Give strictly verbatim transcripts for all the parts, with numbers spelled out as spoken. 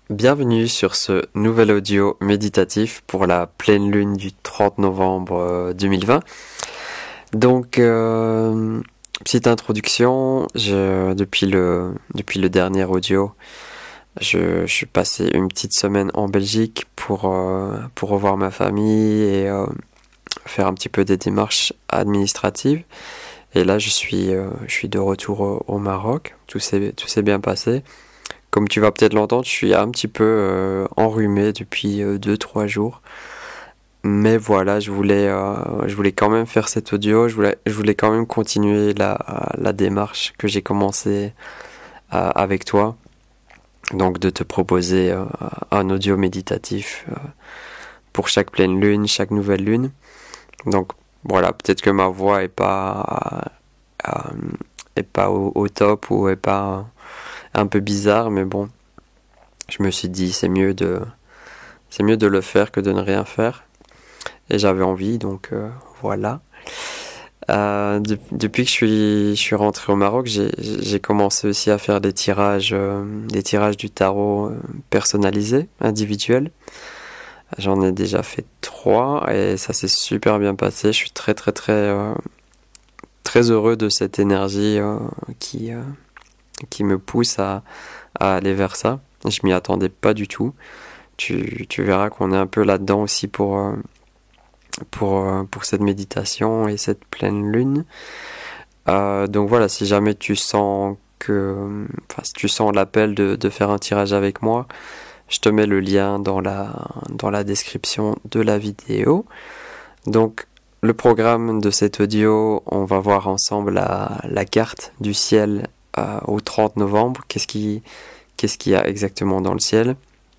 Bienvenue sur ce nouvel audio méditatif pour la pleine lune du trente novembre euh, deux mille vingt. Donc, euh, petite introduction, je, depuis, le, depuis le dernier audio, je, je suis passé une petite semaine en Belgique pour, euh, pour revoir ma famille et euh, faire un petit peu des démarches administratives. Et là, je suis, euh, je suis de retour au, au Maroc, tout s'est, tout s'est bien passé. Comme tu vas peut-être l'entendre, je suis un petit peu euh, enrhumé depuis deux trois jours. Mais voilà, je voulais, euh, je voulais quand même faire cet audio, je voulais, je voulais quand même continuer la, la démarche que j'ai commencé euh, avec toi. Donc de te proposer euh, un audio méditatif euh, pour chaque pleine lune, chaque nouvelle lune. Donc voilà, peut-être que ma voix est pas, euh, est pas au, au top ou est pas un peu bizarre, mais bon, je me suis dit c'est mieux de c'est mieux de le faire que de ne rien faire, et j'avais envie, donc euh, voilà. Euh, de, depuis que je suis je suis rentré au Maroc, j'ai j'ai commencé aussi à faire des tirages euh, des tirages du tarot euh, personnalisés, individuels. J'en ai déjà fait trois et ça s'est super bien passé. Je suis très très très euh, très heureux de cette énergie euh, qui euh, qui me pousse à, à aller vers ça. Je m'y attendais pas du tout. Tu, tu verras qu'on est un peu là-dedans aussi pour, euh, pour, euh, pour cette méditation et cette pleine lune. Euh, donc voilà, si jamais tu sens que, enfin, si tu sens l'appel de, de faire un tirage avec moi, je te mets le lien dans la, dans la description de la vidéo. Donc, le programme de cet audio, on va voir ensemble la, la carte du ciel euh, au trente novembre. Qu'est-ce qui, qu'est-ce qu'il y a exactement dans le ciel?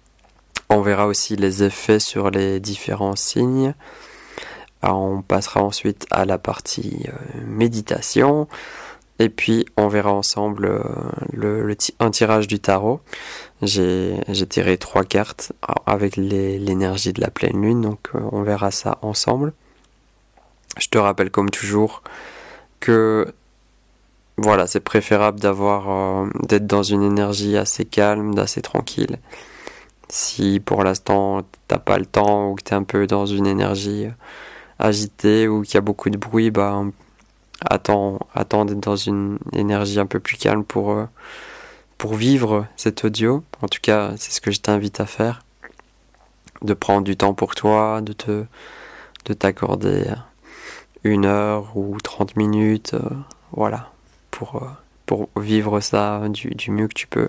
On verra aussi les effets sur les différents signes. Alors, on passera ensuite à la partie euh, méditation. Et puis, on verra ensemble euh, le, le un tirage du tarot. J'ai, j'ai tiré trois cartes avec les, l'énergie de la pleine lune. Donc, euh, on verra ça ensemble. Je te rappelle comme toujours que voilà, c'est préférable d'avoir euh, d'être dans une énergie assez calme, d'assez tranquille. Si pour l'instant t'as pas le temps ou que t'es un peu dans une énergie agitée ou qu'il y a beaucoup de bruit, bah attends, attends d'être dans une énergie un peu plus calme pour euh, pour vivre cet audio. En tout cas, c'est ce que je t'invite à faire, de prendre du temps pour toi, de te de t'accorder une heure ou trente minutes, euh, voilà, pour, euh, pour vivre ça du, du mieux que tu peux.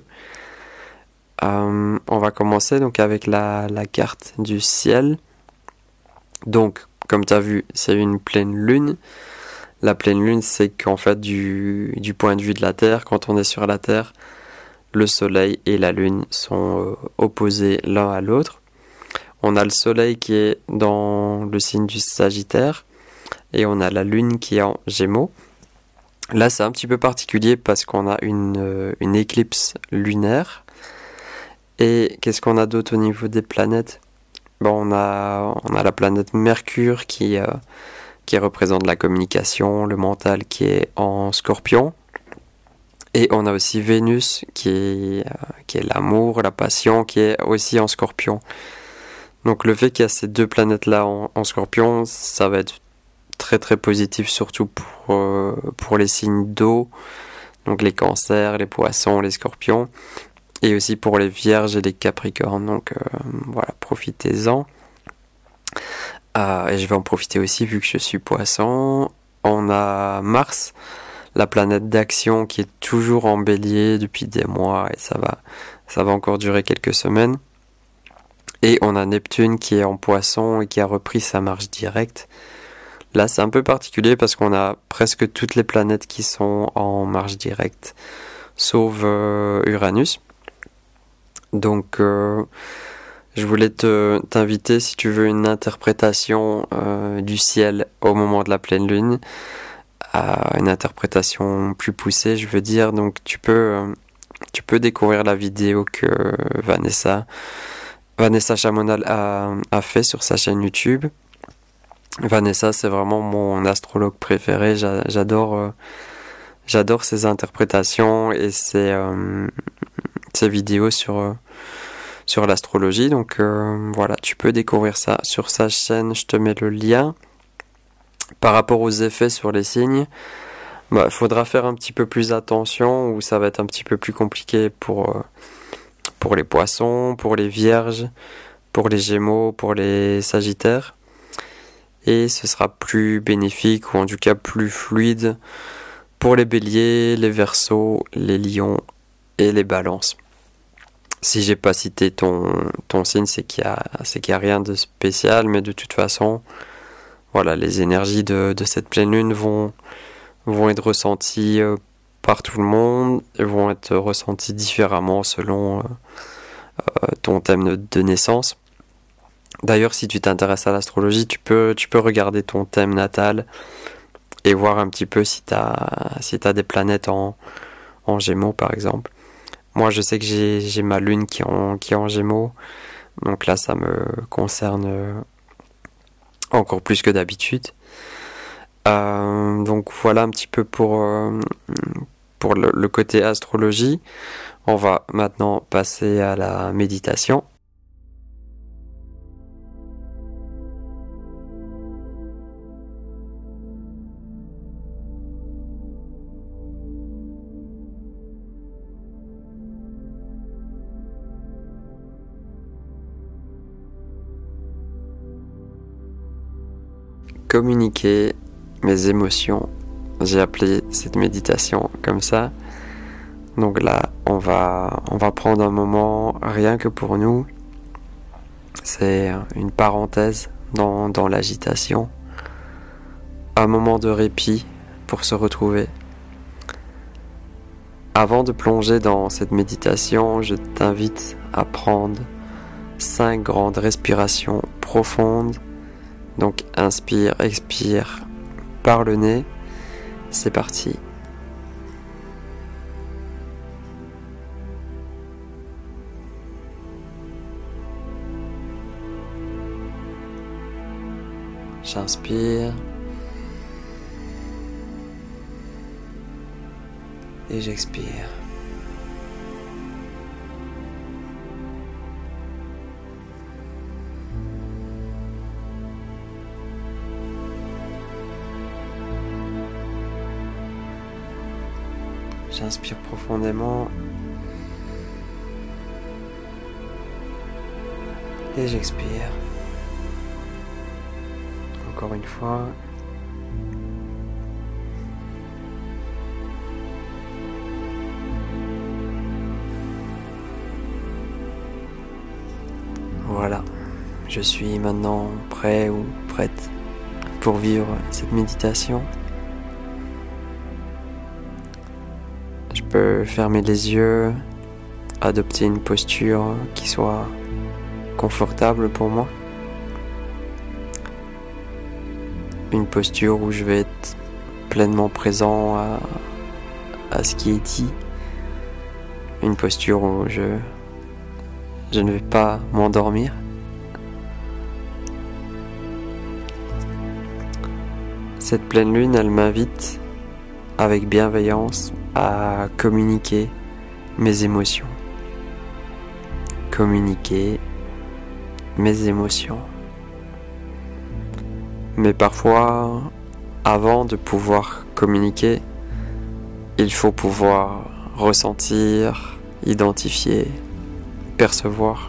Euh, on va commencer donc avec la, la carte du ciel. Donc, comme tu as vu, c'est une pleine lune. La pleine lune, c'est qu'en fait, du, du point de vue de la Terre, quand on est sur la Terre, le soleil et la lune sont euh, opposés l'un à l'autre. On a le soleil qui est dans le signe du Sagittaire, et on a la lune qui est en Gémeaux. Là, c'est un petit peu particulier parce qu'on a une, euh, une éclipse lunaire. Et qu'est-ce qu'on a d'autre au niveau des planètes? Bon, on a, on a la planète Mercure qui, euh, qui représente la communication, le mental qui est en Scorpion. Et on a aussi Vénus qui est, euh, qui est l'amour, la passion, qui est aussi en Scorpion. Donc le fait qu'il y a ces deux planètes-là en, en Scorpion, ça va être très très positif, surtout pour, euh, pour les signes d'eau, donc les cancers, les poissons, les scorpions, et aussi pour les vierges et les capricornes. Donc euh, voilà, profitez-en. Euh, et je vais en profiter aussi vu que je suis poisson. On a Mars, la planète d'action, qui est toujours en bélier depuis des mois, et ça va, ça va encore durer quelques semaines. Et on a Neptune qui est en poisson et qui a repris sa marche directe. Là, c'est un peu particulier parce qu'on a presque toutes les planètes qui sont en marche directe, sauf euh, Uranus. Donc, euh, je voulais te, t'inviter, si tu veux une interprétation euh, du ciel au moment de la pleine lune, à une interprétation plus poussée, je veux dire. Donc, tu peux, euh, tu peux découvrir la vidéo que Vanessa, Vanessa Chamonal a, a fait sur sa chaîne YouTube. Vanessa, c'est vraiment mon astrologue préféré. J'adore, euh, j'adore ses interprétations et ses, euh, ses vidéos sur, euh, sur l'astrologie. Donc euh, voilà, tu peux découvrir ça sur sa chaîne, je te mets le lien. Par rapport aux effets sur les signes, bah, faudra faire un petit peu plus attention, ou ça va être un petit peu plus compliqué pour, euh, pour les poissons, pour les vierges, pour les gémeaux, pour les sagittaires. Et ce sera plus bénéfique, ou en tout cas plus fluide, pour les béliers, les verseaux, les lions et les balances. Si j'ai pas cité ton, ton signe, c'est qu'il y a, c'est qu'il y a rien de spécial, mais de toute façon, voilà, les énergies de, de cette pleine lune vont, vont être ressenties euh, par tout le monde, et vont être ressenties différemment selon euh, euh, ton thème de, de naissance. D'ailleurs, si tu t'intéresses à l'astrologie, tu peux, tu peux regarder ton thème natal et voir un petit peu si tu as si t'as des planètes en, en Gémeaux, par exemple. Moi, je sais que j'ai, j'ai ma lune qui est, en, qui est en Gémeaux, donc là, ça me concerne encore plus que d'habitude. Euh, donc voilà un petit peu pour, euh, pour le, le côté astrologie. On va maintenant passer à la méditation. Communiquer mes émotions. J'ai appelé cette méditation comme ça. Donc là, on va, on va prendre un moment rien que pour nous. C'est une parenthèse dans, dans l'agitation. Un moment de répit pour se retrouver. Avant de plonger dans cette méditation, je t'invite à prendre cinq grandes respirations profondes. Donc inspire, expire par le nez. C'est parti. J'inspire. Et j'expire. J'inspire profondément et j'expire. Encore une fois. Voilà, je suis maintenant prêt ou prête pour vivre cette méditation. Je peux fermer les yeux, adopter une posture qui soit confortable pour moi. Une posture où je vais être pleinement présent à, à ce qui est dit. Une posture où je, je ne vais pas m'endormir. Cette pleine lune, elle m'invite avec bienveillance à communiquer mes émotions. Communiquer mes émotions. Mais parfois, avant de pouvoir communiquer, il faut pouvoir ressentir, identifier, percevoir.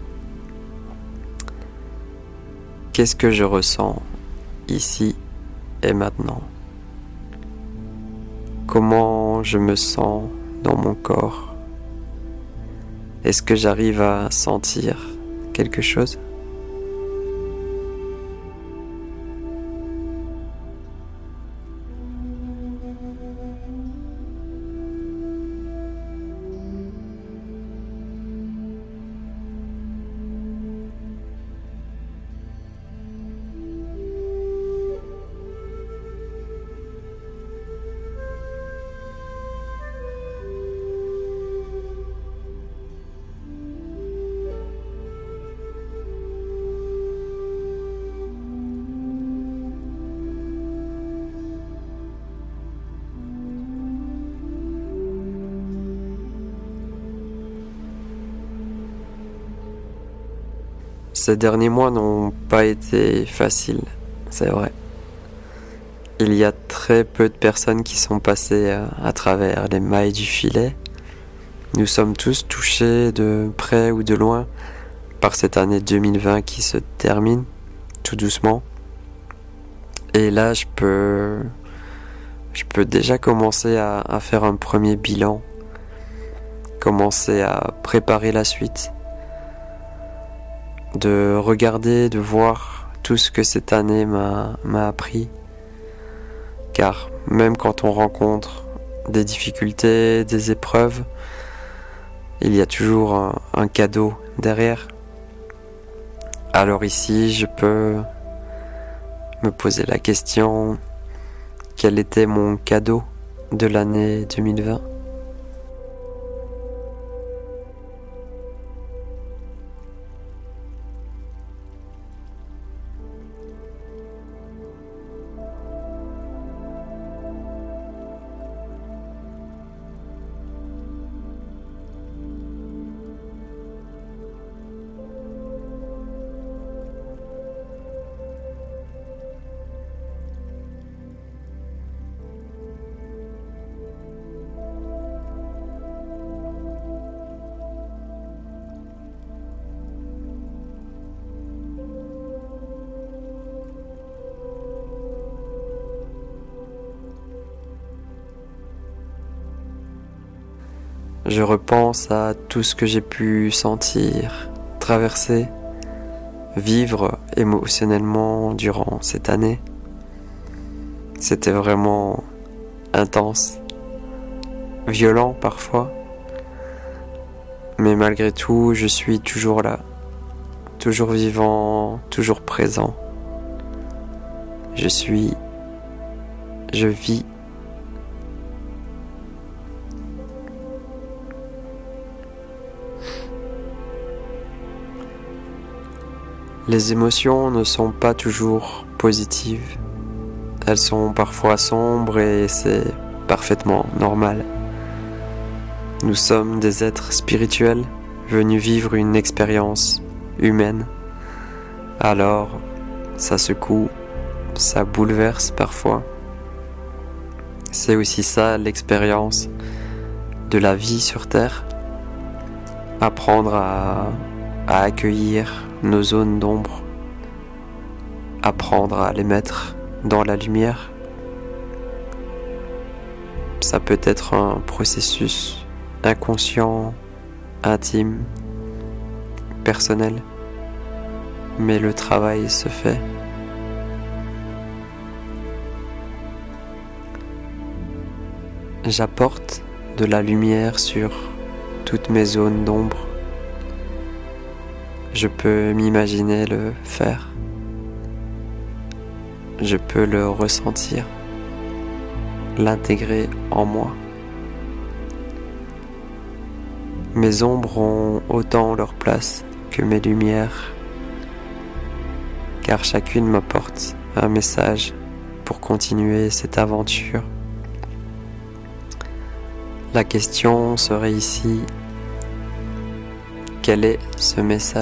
Qu'est-ce que je ressens ici et maintenant? Comment je me sens dans mon corps? Est-ce que j'arrive à sentir quelque chose? Ces derniers mois n'ont pas été faciles, c'est vrai. Il y a très peu de personnes qui sont passées à travers les mailles du filet. Nous sommes tous touchés de près ou de loin par cette année deux mille vingt qui se termine tout doucement. Et là, je peux, je peux déjà commencer à, à faire un premier bilan, commencer à préparer la suite, de regarder, de voir tout ce que cette année m'a, m'a appris. Car même quand on rencontre des difficultés, des épreuves, il y a toujours un, un cadeau derrière. Alors ici, je peux me poser la question, quel était mon cadeau de l'année deux mille vingt ? Je repense à tout ce que j'ai pu sentir, traverser, vivre émotionnellement durant cette année. C'était vraiment intense, violent parfois, mais malgré tout, je suis toujours là, toujours vivant, toujours présent. Je suis, je vis. Les émotions ne sont pas toujours positives. Elles sont parfois sombres et c'est parfaitement normal. Nous sommes des êtres spirituels venus vivre une expérience humaine. Alors, ça secoue, ça bouleverse parfois. C'est aussi ça l'expérience de la vie sur Terre. Apprendre à, à accueillir nos zones d'ombre, apprendre à les mettre dans la lumière. Ça peut être un processus inconscient, intime, personnel, mais le travail se fait. J'apporte de la lumière sur toutes mes zones d'ombre. Je peux m'imaginer le faire. Je peux le ressentir, l'intégrer en moi. Mes ombres ont autant leur place que mes lumières, car chacune m'apporte un message pour continuer cette aventure. La question serait ici, quel est ce message ?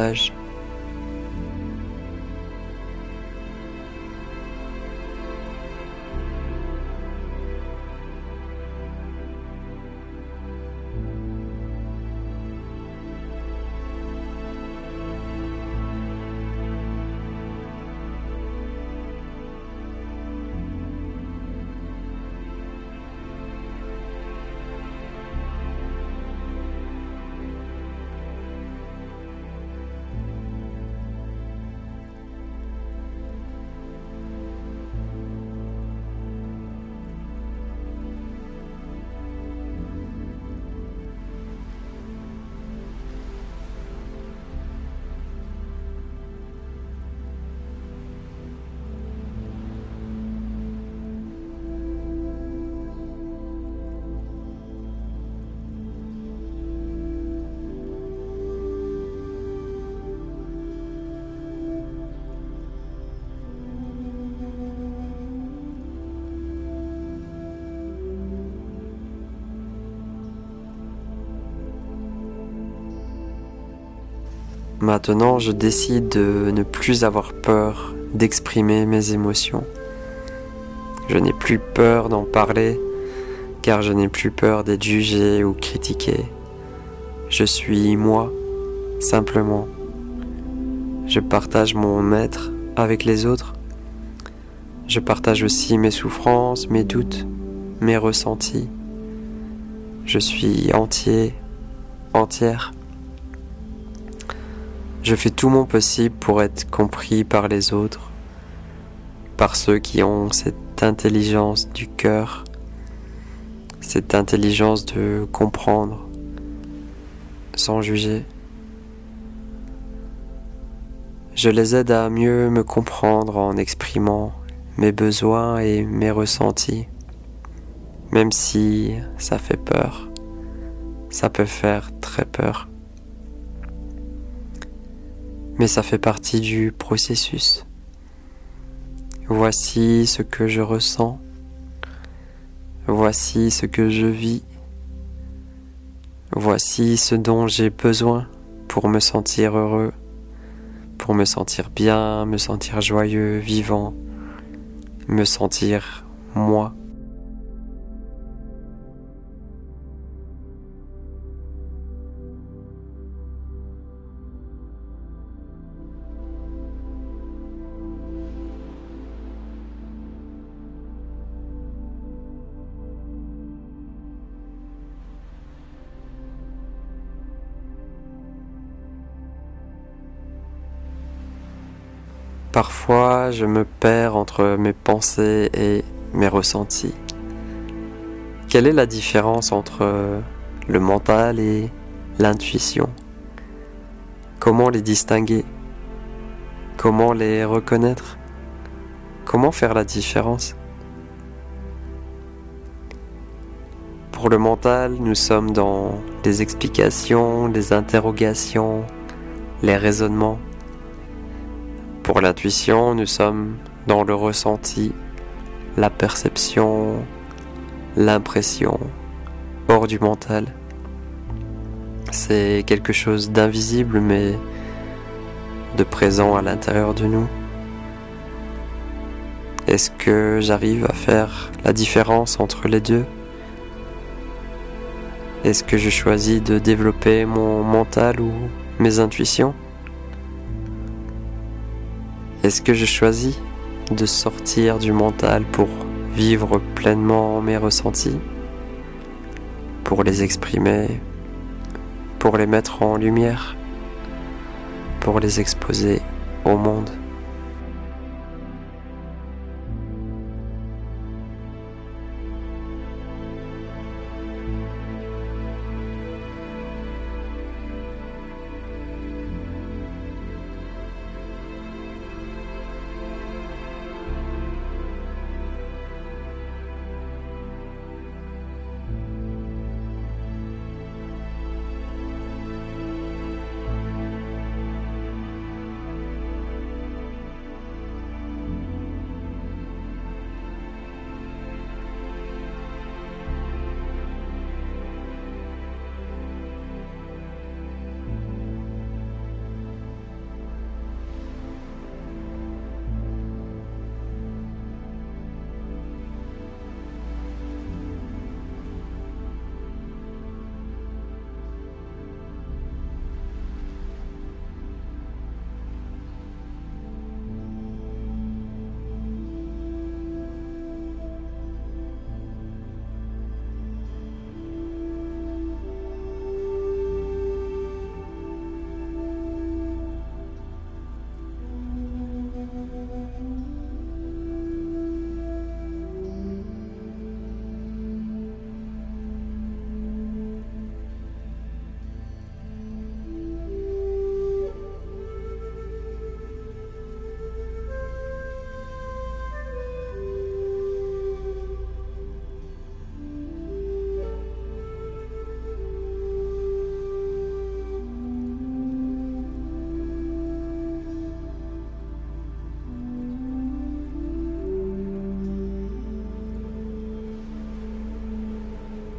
Maintenant, je décide de ne plus avoir peur d'exprimer mes émotions. Je n'ai plus peur d'en parler, car je n'ai plus peur d'être jugé ou critiqué. Je suis moi, simplement. Je partage mon être avec les autres. Je partage aussi mes souffrances, mes doutes, mes ressentis. Je suis entier, entière. Je fais tout mon possible pour être compris par les autres, par ceux qui ont cette intelligence du cœur, cette intelligence de comprendre, sans juger. Je les aide à mieux me comprendre en exprimant mes besoins et mes ressentis, même si ça fait peur, ça peut faire très peur. Mais ça fait partie du processus. Voici ce que je ressens. Voici ce que je vis. Voici ce dont j'ai besoin pour me sentir heureux, pour me sentir bien, me sentir joyeux, vivant, me sentir moi. Parfois, je me perds entre mes pensées et mes ressentis. Quelle est la différence entre le mental et l'intuition? Comment les distinguer? Comment les reconnaître? Comment faire la différence? Pour le mental, nous sommes dans les explications, les interrogations, les raisonnements. Pour l'intuition, nous sommes dans le ressenti, la perception, l'impression, hors du mental. C'est quelque chose d'invisible mais de présent à l'intérieur de nous. Est-ce que j'arrive à faire la différence entre les deux? Est-ce que je choisis de développer mon mental ou mes intuitions? Est-ce que je choisis de sortir du mental pour vivre pleinement mes ressentis, pour les exprimer, pour les mettre en lumière, pour les exposer au monde?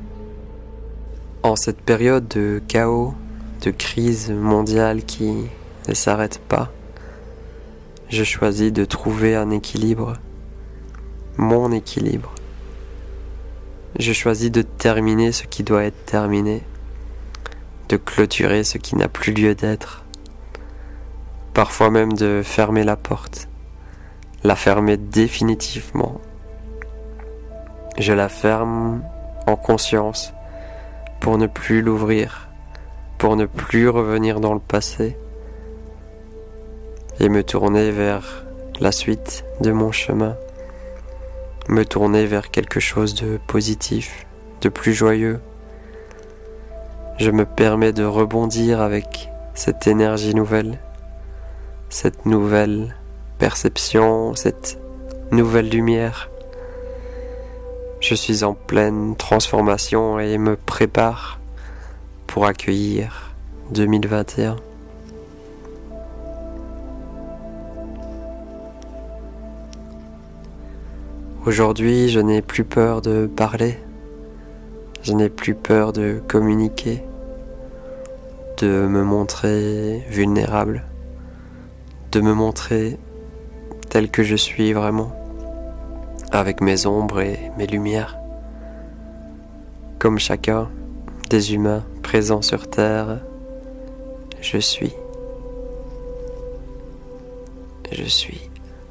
En cette période de chaos, de crise mondiale qui ne s'arrête pas. Je choisis de trouver un équilibre, mon équilibre. Je choisis de terminer ce qui doit être terminé, de clôturer ce qui n'a plus lieu d'être, parfois même de fermer la porte, la fermer définitivement. Je la ferme en conscience pour ne plus l'ouvrir, pour ne plus revenir dans le passé et me tourner vers la suite de mon chemin, me tourner vers quelque chose de positif, de plus joyeux. Je me permets de rebondir avec cette énergie nouvelle, cette nouvelle perception, cette nouvelle lumière. Je suis en pleine transformation et me prépare pour accueillir deux mille vingt et un. Aujourd'hui, je n'ai plus peur de parler, je n'ai plus peur de communiquer, de me montrer vulnérable, de me montrer tel que je suis vraiment, avec mes ombres et mes lumières. Comme chacun des humains présents sur Terre, je suis. Je suis.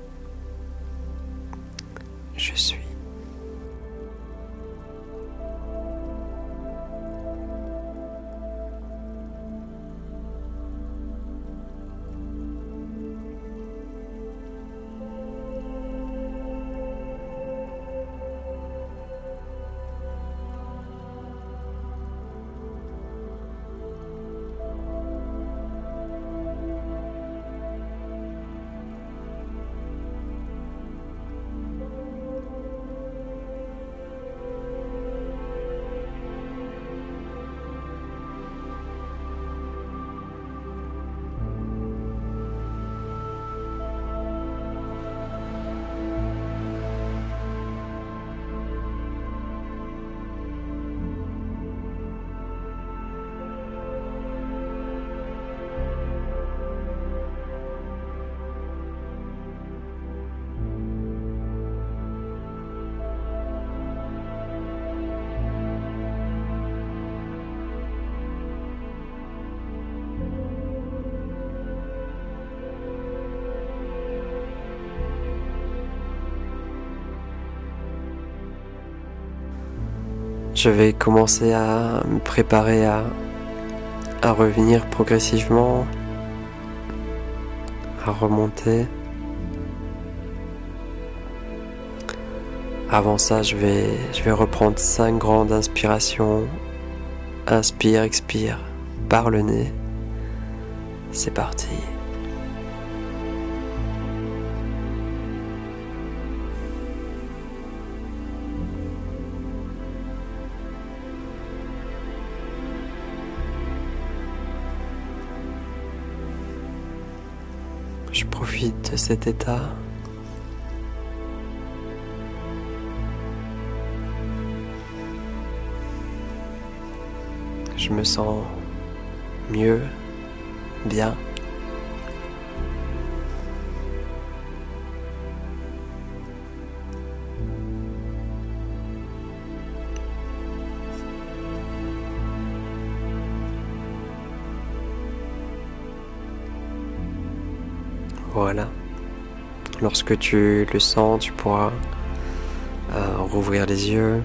Je suis. Je vais commencer à me préparer à, à revenir progressivement, à remonter. Avant ça, je vais, je vais reprendre cinq grandes inspirations. Inspire, expire, par le nez. C'est parti. Je profite de cet état. Je me sens mieux, bien. Voilà. Lorsque tu le sens, tu pourras euh, rouvrir les yeux.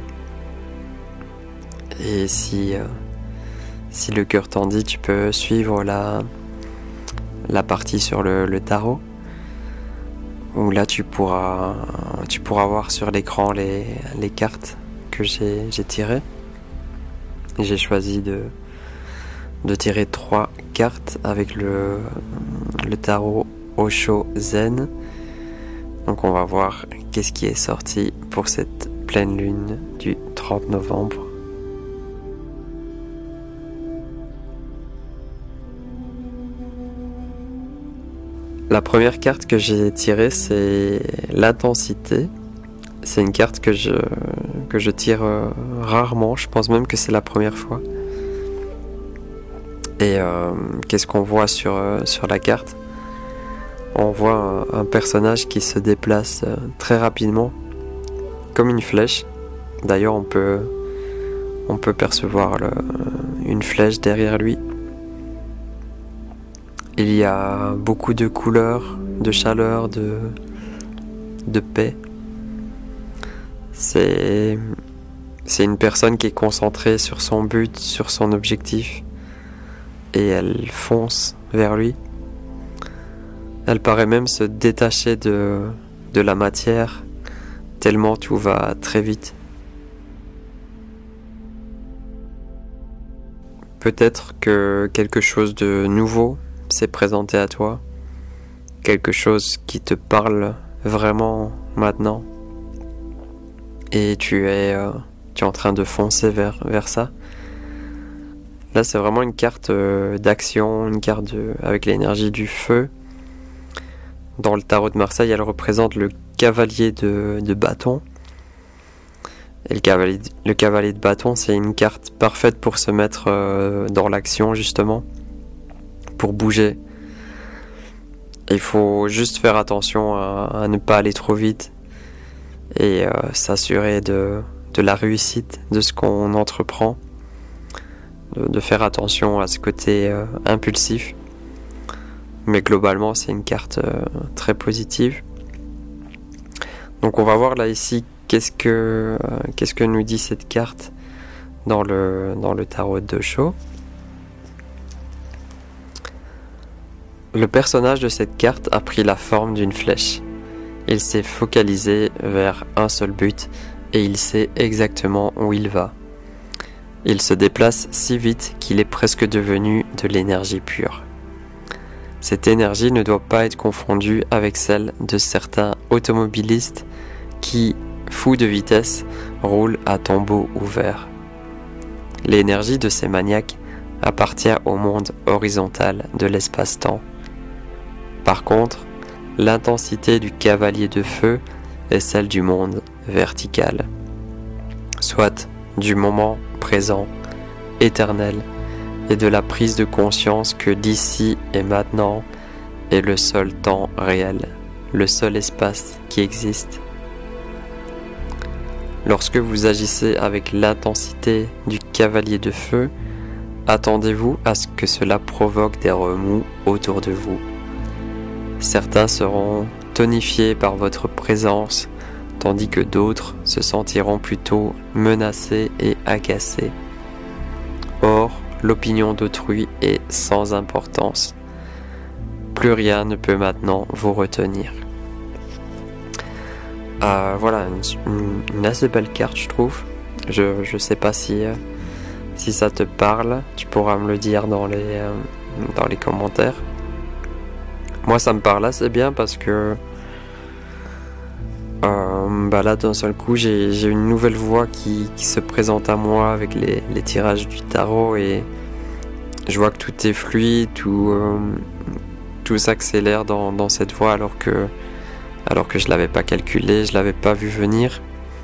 Et si, euh, si le cœur t'en dit, tu peux suivre la, la partie sur le, le tarot. Où là, tu pourras, tu pourras voir sur l'écran les, les cartes que j'ai, j'ai tirées. J'ai choisi de, de tirer trois cartes avec le, le tarot Osho Zen. Donc on va voir qu'est-ce qui est sorti pour cette pleine lune du trente novembre. La première carte que j'ai tirée, c'est l'intensité. C'est une carte que je, que je tire rarement, je pense même que c'est la première fois. Et euh, qu'est-ce qu'on voit sur, euh, sur la carte? On voit un, un personnage qui se déplace euh, très rapidement, comme une flèche. D'ailleurs, on peut, on peut percevoir le, une flèche derrière lui. Il y a beaucoup de couleurs, de chaleur, de, de paix. C'est, c'est une personne qui est concentrée sur son but, sur son objectif, et elle fonce vers lui. Elle paraît même se détacher de, de la matière, tellement tout va très vite. Peut-être que quelque chose de nouveau s'est présenté à toi, quelque chose qui te parle vraiment maintenant, et tu es, euh, tu es en train de foncer vers, vers ça. Là, c'est vraiment une carte euh, d'action, une carte de, avec l'énergie du feu. Dans le tarot de Marseille, elle représente le cavalier de, de bâton. Et le cavalier, le cavalier de bâton, c'est une carte parfaite pour se mettre euh, dans l'action, justement, pour bouger. Il faut juste faire attention à, à ne pas aller trop vite et euh, s'assurer de, de la réussite de ce qu'on entreprend, de, de faire attention à ce côté euh, impulsif. Mais globalement, c'est une carte euh, très positive. Donc on va voir là ici qu'est-ce que, euh, qu'est-ce que nous dit cette carte dans le, dans le tarot de Osho. Le personnage de cette carte a pris la forme d'une flèche. Il s'est focalisé vers un seul but et il sait exactement où il va. Il se déplace si vite qu'il est presque devenu de l'énergie pure. Cette énergie ne doit pas être confondue avec celle de certains automobilistes qui, fous de vitesse, roulent à tombeau ouvert. L'énergie de ces maniaques appartient au monde horizontal de l'espace-temps. Par contre, l'intensité du cavalier de feu est celle du monde vertical, soit du moment présent, éternel, et de la prise de conscience que d'ici et maintenant est le seul temps réel, le seul espace qui existe. Lorsque vous agissez avec l'intensité du cavalier de feu, attendez-vous à ce que cela provoque des remous autour de vous. Certains seront tonifiés par votre présence, tandis que d'autres se sentiront plutôt menacés et agacés. Or, l'opinion d'autrui est sans importance. Plus rien ne peut maintenant vous retenir. Euh, voilà, une, une assez belle carte, je trouve. Je je sais pas si euh, si ça te parle. Tu pourras me le dire dans les euh, dans les commentaires. Moi, ça me parle assez bien parce que euh, bah là, d'un seul coup, j'ai j'ai une nouvelle voix qui, qui se présente à moi avec les, les tirages du tarot et je vois que tout est fluide, tout, euh, tout s'accélère dans, dans cette voie alors que, alors que je l'avais pas calculé, je l'avais pas vu venir.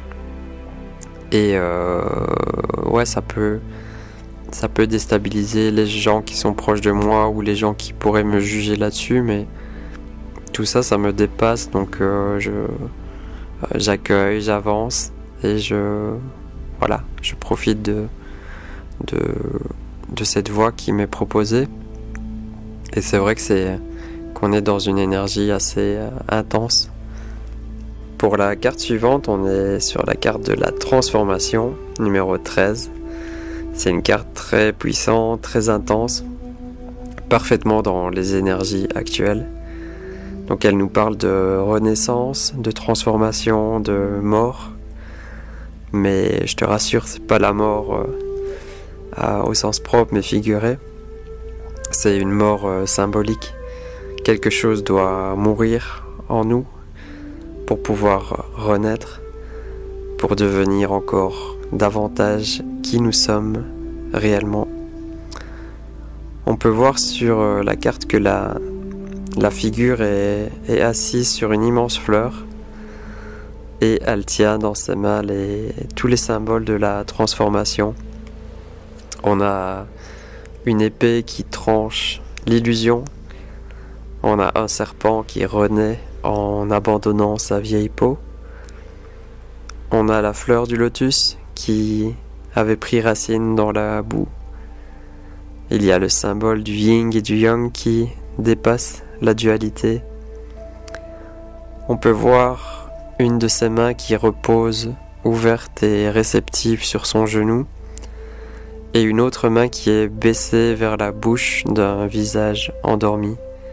Et euh, ouais, ça peut, ça peut déstabiliser les gens qui sont proches de moi ou les gens qui pourraient me juger là-dessus, mais tout ça, ça me dépasse, donc euh, je, j'accueille, j'avance et je, voilà, je profite de, de, de cette voie qui m'est proposée. Et c'est vrai que c'est qu'on est dans une énergie assez euh, intense. Pour la carte suivante, on est sur la carte de la transformation, numéro treize. C'est une carte très puissante, très intense, parfaitement dans les énergies actuelles. Donc elle nous parle de renaissance, de transformation, de mort. Mais je te rassure, c'est pas la mort euh, à, au sens propre, mais figuré. C'est une mort euh, symbolique. Quelque chose doit mourir en nous pour pouvoir renaître, pour devenir encore davantage qui nous sommes réellement. On peut voir sur euh, la carte que la, la figure est, est assise sur une immense fleur et elle tient dans ses mains les, tous les symboles de la transformation. On a une épée qui tranche l'illusion. On a un serpent qui renaît en abandonnant sa vieille peau. On a la fleur du lotus qui avait pris racine dans la boue. Il y a le symbole du yin et du yang qui dépasse la dualité. On peut voir une de ses mains qui repose ouverte et réceptive sur son genou, et une autre main qui est baissée vers la bouche d'un visage endormi.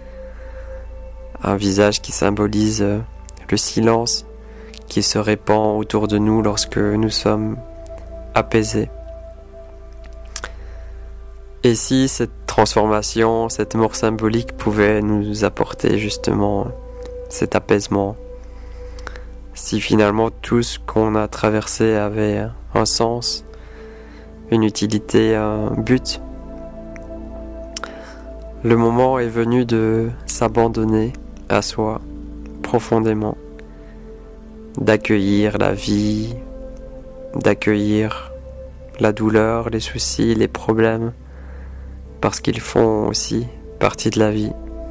Un visage qui symbolise le silence qui se répand autour de nous lorsque nous sommes apaisés. Et si cette transformation, cette mort symbolique pouvait nous apporter justement cet apaisement, si finalement tout ce qu'on a traversé avait un sens, une utilité, un but, le moment est venu de s'abandonner à soi profondément, d'accueillir la vie, d'accueillir la douleur, les soucis, les problèmes, parce qu'ils font aussi partie de la vie.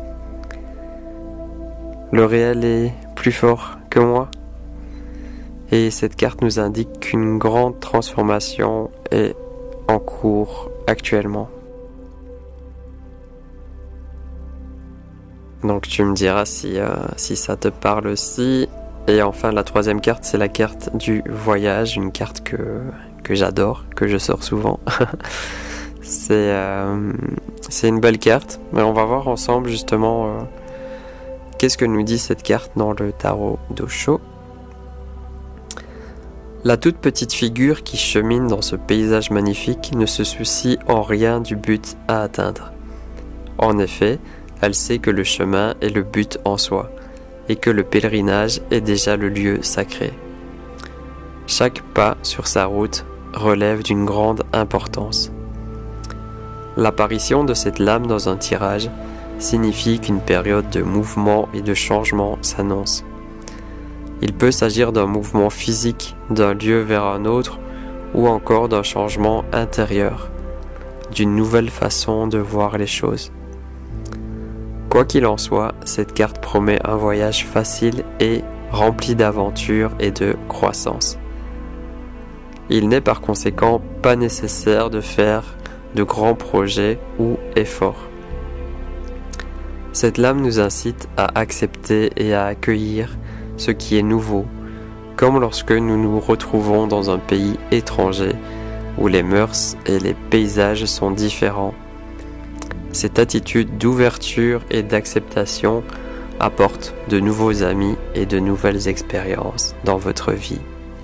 Le réel est plus fort que moi, et cette carte nous indique qu'une grande transformation est en cours actuellement. Donc tu me diras si, euh, si ça te parle aussi. Et enfin la troisième carte, c'est la carte du voyage, une carte que, que j'adore, que je sors souvent. c'est, euh, c'est une belle carte, mais on va voir ensemble justement euh, qu'est-ce que nous dit cette carte dans le tarot d'Osho. La toute petite figure qui chemine dans ce paysage magnifique ne se soucie en rien du but à atteindre. En effet, elle sait que le chemin est le but en soi, et que le pèlerinage est déjà le lieu sacré. Chaque pas sur sa route relève d'une grande importance. L'apparition de cette lame dans un tirage signifie qu'une période de mouvement et de changement s'annonce. Il peut s'agir d'un mouvement physique d'un lieu vers un autre ou encore d'un changement intérieur, d'une nouvelle façon de voir les choses. Quoi qu'il en soit, cette carte promet un voyage facile et rempli d'aventures et de croissance. Il n'est par conséquent pas nécessaire de faire de grands projets ou efforts. Cette lame nous incite à accepter et à accueillir ce qui est nouveau, comme lorsque nous nous retrouvons dans un pays étranger où les mœurs et les paysages sont différents. Cette attitude d'ouverture et d'acceptation apporte de nouveaux amis et de nouvelles expériences dans votre vie.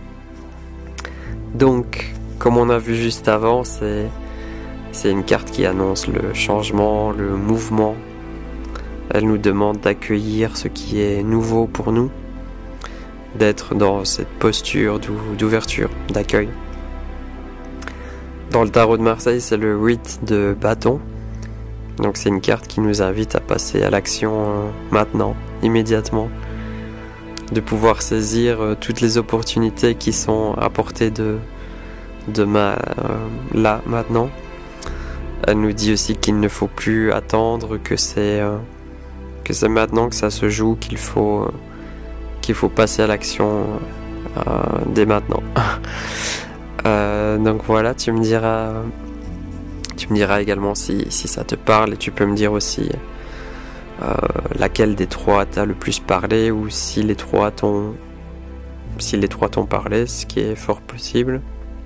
Donc, comme on a vu juste avant, c'est, c'est une carte qui annonce le changement, le mouvement. Elle nous demande d'accueillir ce qui est nouveau pour nous, d'être dans cette posture d'ouverture, d'accueil. Dans le tarot de Marseille, c'est le huit de bâton. Donc c'est une carte qui nous invite à passer à l'action euh, maintenant, immédiatement. De pouvoir saisir euh, toutes les opportunités qui sont à portée de, de ma, euh, là, maintenant. Elle nous dit aussi qu'il ne faut plus attendre, que c'est, euh, que c'est maintenant que ça se joue, qu'il faut, euh, qu'il faut passer à l'action euh, dès maintenant. euh, donc voilà, tu me diras... Tu me diras également si, si ça te parle, et tu peux me dire aussi euh, laquelle des trois t'a le plus parlé, ou si les trois t'ont si les trois t'ont parlé, ce qui est fort possible.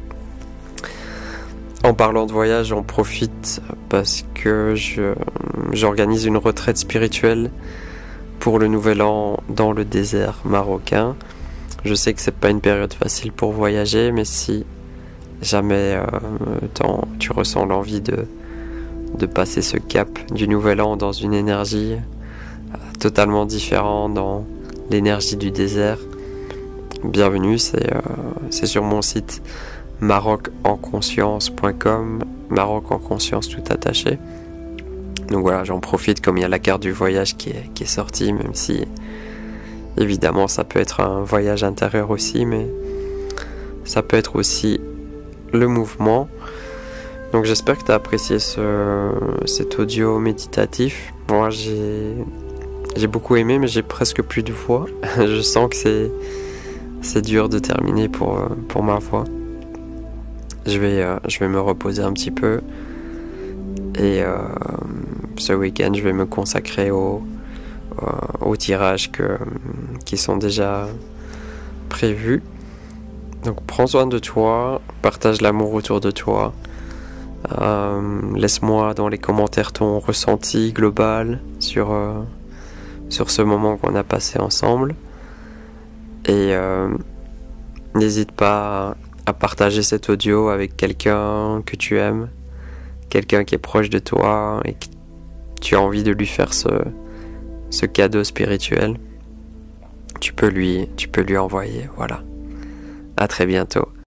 En parlant de voyage, j'en profite parce que je, j'organise une retraite spirituelle pour le nouvel an dans le désert marocain. Je sais que c'est pas une période facile pour voyager, mais si jamais euh, tu ressens l'envie de, de passer ce cap du nouvel an dans une énergie euh, totalement différente, dans l'énergie du désert, bienvenue, c'est, euh, c'est sur mon site maroc en conscience point com, Maroc en conscience tout attaché. Donc voilà, j'en profite comme il y a la carte du voyage qui est, qui est sortie, même si évidemment ça peut être un voyage intérieur aussi, mais ça peut être aussi le mouvement. Donc j'espère que tu as apprécié ce, cet audio méditatif. Moi j'ai, j'ai beaucoup aimé, mais j'ai presque plus de voix. Je sens que c'est, c'est dur de terminer pour, pour ma voix. Je vais, euh, je vais me reposer un petit peu. Et euh, ce week-end, je vais me consacrer au, euh, aux tirages que, qui sont déjà prévus. Donc prends soin de toi, partage l'amour autour de toi. Euh, laisse-moi dans les commentaires ton ressenti global sur, euh, sur ce moment qu'on a passé ensemble. Et euh, n'hésite pas à partager cet audio avec quelqu'un que tu aimes, quelqu'un qui est proche de toi et que tu as envie de lui faire ce, ce cadeau spirituel. Tu peux lui, tu peux lui envoyer, voilà. À très bientôt.